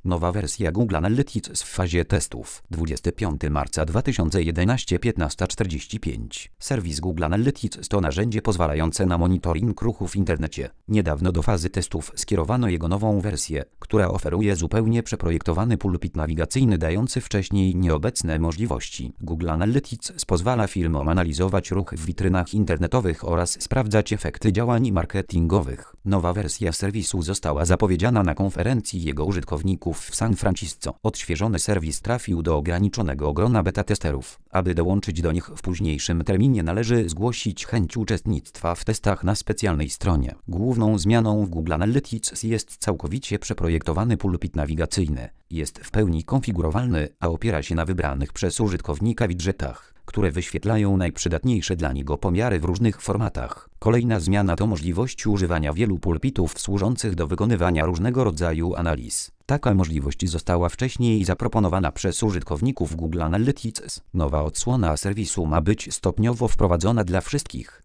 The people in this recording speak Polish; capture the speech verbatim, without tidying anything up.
Nowa wersja Google Analytics w fazie testów. dwudziestego piątego marca dwa tysiące jedenastego, piętnasta czterdzieści pięć. Serwis Google Analytics to narzędzie pozwalające na monitoring ruchu w internecie. Niedawno do fazy testów skierowano jego nową wersję, która oferuje zupełnie przeprojektowany pulpit nawigacyjny dający wcześniej nieobecne możliwości. Google Analytics pozwala firmom analizować ruch w witrynach internetowych oraz sprawdzać efekty działań marketingowych. Nowa wersja serwisu została zapowiedziana na konferencji jego użytkowników w San Francisco. Odświeżony serwis trafił do ograniczonego grona beta testerów. Aby dołączyć do nich w późniejszym terminie, należy zgłosić chęć uczestnictwa w testach na specjalnej stronie. Główną zmianą w Google Analytics jest całkowicie przeprojektowany pulpit nawigacyjny. Jest w pełni konfigurowalny, a opiera się na wybranych przez użytkownika widgetach, które wyświetlają najprzydatniejsze dla niego pomiary w różnych formatach. Kolejna zmiana to możliwość używania wielu pulpitów służących do wykonywania różnego rodzaju analiz. Taka możliwość została wcześniej zaproponowana przez użytkowników Google Analytics. Nowa odsłona serwisu ma być stopniowo wprowadzona dla wszystkich,